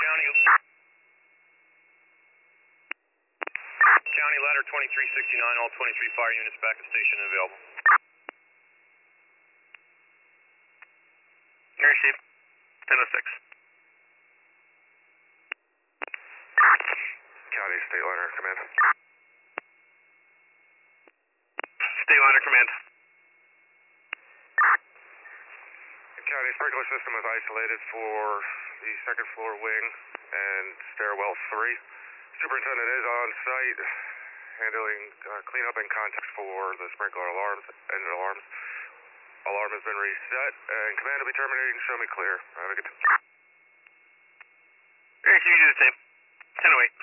County. County ladder 2369, all 23 fire units back at station and available. You received 1006. County State Ladder Command. State Ladder Command. County sprinkler system is isolated for the second floor wing and stairwell 3. Superintendent is on site handling cleanup and context for the sprinkler alarms, engine alarms. Alarm has been reset and command will be terminating. Show me clear. Have a good day. Eric, you do the same. 1008.